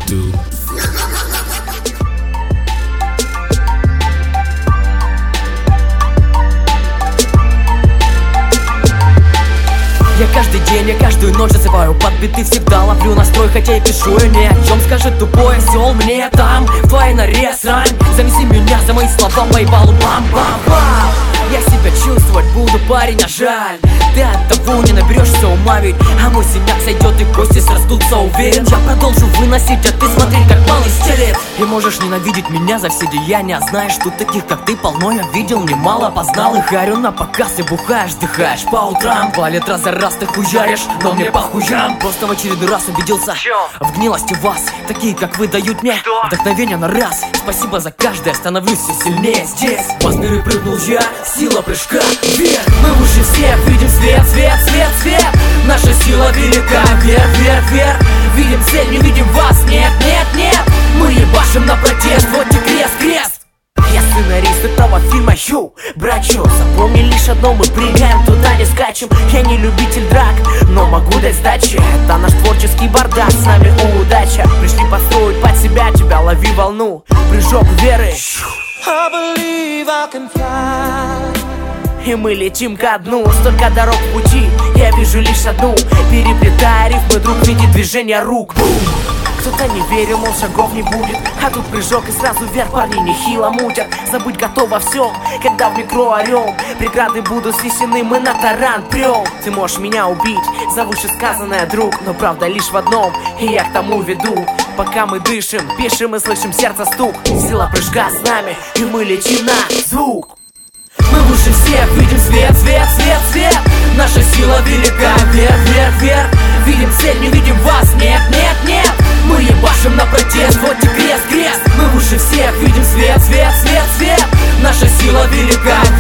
do. Я каждый день, я каждую ночь засыпаю под биты, всегда ловлю настрой, хотя и пишу я ни о чем. Скажи, тупой осел, мне там в твоей норе срань. Занеси меня за мои слова, поебалу бам-бам-бам. Я себя чувствовать буду, парень, а жаль. Ты от того не наберешься ума ведь, а мой синяк сойдет и кости срастутся, уверен. Я продолжу выносить, а ты смотри, как малый стелет. И можешь ненавидеть меня за все деяния, знаешь, тут таких, как ты, полно я видел, немало познал. И харю на показ, и бухаешь, вздыхаешь по утрам. Валит раз за раз ты хуяришь, но мне похуям. Просто в очередной раз убедился в гнилости вас. Такие, как вы, дают мне вдохновение на раз. Спасибо за каждое, становлюсь все сильнее здесь. В миры прыгнул я, сила прыжка вверх. Мы выше всех, видим свет, свет, свет, свет. Наша сила велика, вверх, вверх, вверх. Видим цель, не видим вас, нет, нет, нет. Мы ебашим на протест, вот и крест, крест. Я сценарист этого фильма, йоу, братчо. Запомни лишь одно, мы прыгаем, туда не скачем. Я не любитель драк, но могу дать сдачи. Это наш творческий бардак, с нами удача. Пришли построить под себя, тебя лови волну. Прыжок веры. I believe I can fly. И мы летим ко дну, столько дорог в пути, я вижу лишь одну. Переплетая рифмы, друг видит движение рук. Бум! Кто-то не верил, мол, шагов не будет, а тут прыжок и сразу вверх, парни нехило мутят. Забыть готово все, когда в микро орем. Преграды будут снесены, мы на таран прем. Ты можешь меня убить за вышесказанное, друг, но правда лишь в одном, и я к тому веду. Пока мы дышим, пишем и слышим сердце стук. Сила прыжка с нами, и мы летим на звук. Мы выше всех, видим свет, свет, свет, свет. Наша сила велика, вверх, вверх, вверх. Видим цель, не видим вас, нет, нет, нет. Мы ебашим на протест, вот и крест, крест. Мы выше всех, видим свет, свет, свет, свет. Наша сила велика,